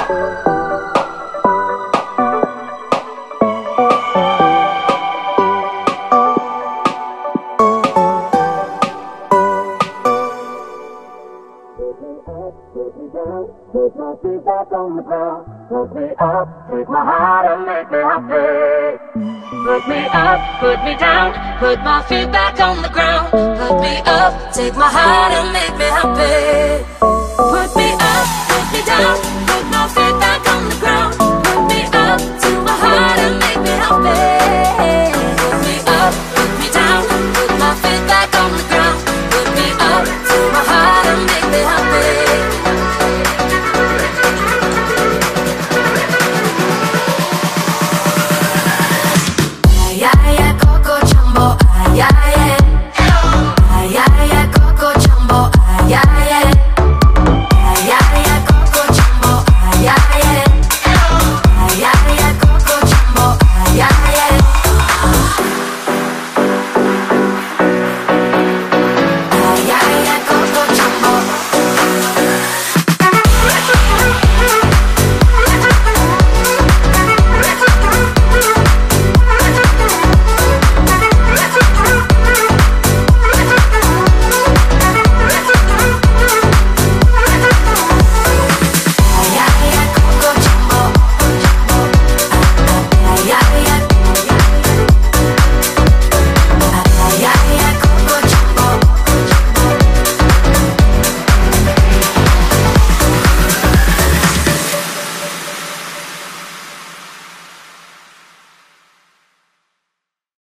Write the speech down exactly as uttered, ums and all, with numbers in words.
Put my feet back on the ground. Put me up, take my heart and make me happy. Put me up, put me down. Put my feet back on the ground. Put me up, take my heart and make me happy. Put me up, put me down. Put my feet back